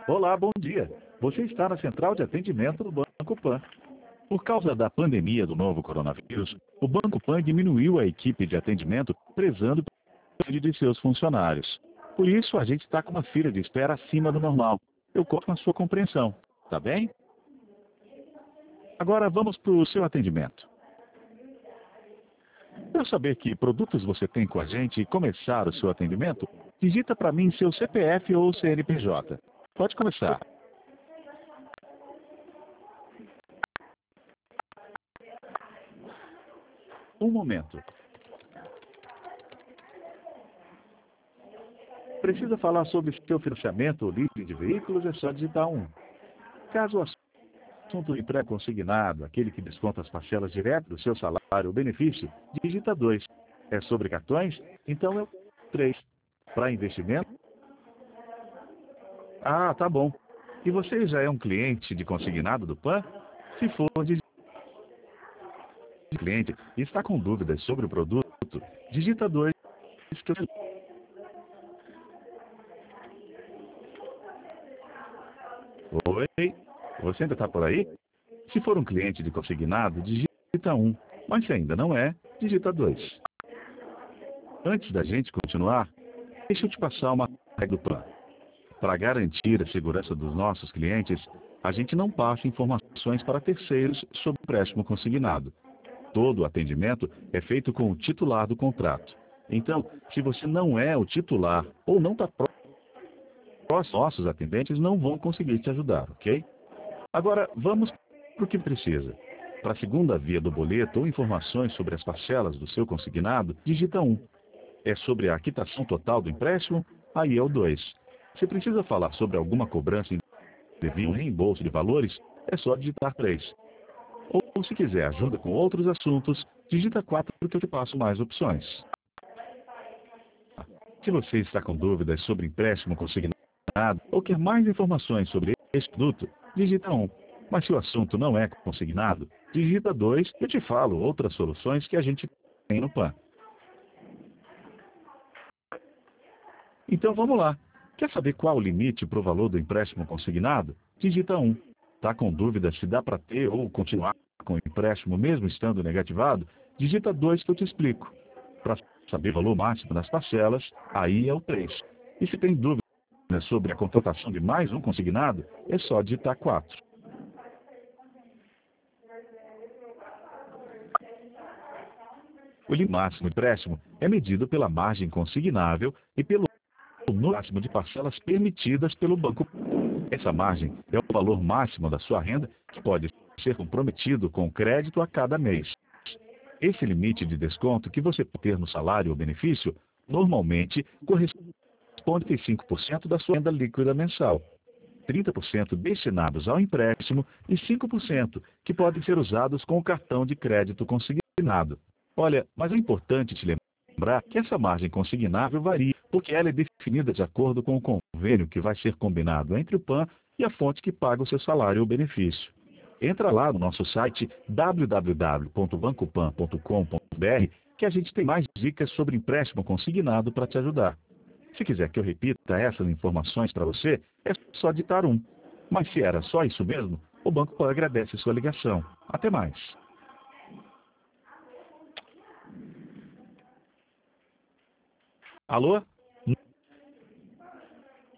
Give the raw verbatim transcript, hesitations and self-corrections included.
Olá, bom dia. Você está na central de atendimento do Banco Pan. Por causa da pandemia do novo coronavírus, o Banco Pan diminuiu a equipe de atendimento, prezando pela saúde de seus funcionários. Por isso, a gente está com uma fila de espera acima do normal. Eu conto com a sua compreensão, tá bem? Agora vamos para o seu atendimento. Para eu saber que produtos você tem com a gente e começar o seu atendimento, digita para mim seu C P F ou C N P J. Pode começar. Um momento. Precisa falar sobre seu financiamento ou leasing de veículos? É só digitar um. Caso o assunto de pré-consignado, aquele que desconta as parcelas direto do seu salário ou benefício, digita dois. É sobre cartões? Então é o três. Para investimento? Ah, tá bom. E você já é um cliente de consignado do Pan? Se for de cliente e está com dúvidas sobre o produto, digita dois. Oi, você ainda está por aí? Se for um cliente de consignado, digita um. Mas se ainda não é, digita dois. Antes da gente continuar, deixa eu te passar uma regra do Pan. Para garantir a segurança dos nossos clientes, a gente não passa informações para terceiros sobre o empréstimo consignado. Todo o atendimento é feito com o titular do contrato. Então, se você não é o titular ou não está próximo, nossos atendentes não vão conseguir te ajudar, ok? Agora, vamos para o que precisa. Para a segunda via do boleto ou informações sobre as parcelas do seu consignado, digita um. É sobre a quitação total do empréstimo? Aí é o dois. Se precisa falar sobre alguma cobrança indevida, um reembolso de valores, é só digitar três. Ou se quiser ajuda com outros assuntos, digita quatro porque eu te passo mais opções. Se você está com dúvidas sobre empréstimo consignado ou quer mais informações sobre esse produto, digita um. Mas se o assunto não é consignado, digita dois e eu te falo outras soluções que a gente tem no Pan. Então vamos lá. Quer saber qual o limite para o valor do empréstimo consignado? Digita um. Está com dúvida se dá para ter ou continuar com o empréstimo mesmo estando negativado? Digita dois que eu te explico. Para saber o valor máximo das parcelas, aí é o três. E se tem dúvida sobre a contratação de mais um consignado, é só digitar quatro. O limite máximo de empréstimo é medido pela margem consignável e pelo número máximo de parcelas permitidas pelo banco. Essa margem é o valor máximo da sua renda que pode ser comprometido com crédito a cada mês. Esse limite de desconto que você pode ter no salário ou benefício normalmente corresponde a trinta e cinco por cento da sua renda líquida mensal, trinta por cento destinados ao empréstimo e cinco por cento que podem ser usados com o cartão de crédito consignado. Olha, mas é importante te lembrar que essa margem consignável varia, porque ela é definida de acordo com o convênio que vai ser combinado entre o Pan e a fonte que paga o seu salário ou benefício. Entra lá no nosso site w w w ponto banco pan ponto com ponto b r que a gente tem mais dicas sobre empréstimo consignado para te ajudar. Se quiser que eu repita essas informações para você, é só digitar um. Mas se era só isso mesmo, o Banco Pan agradece sua ligação. Até mais. Alô?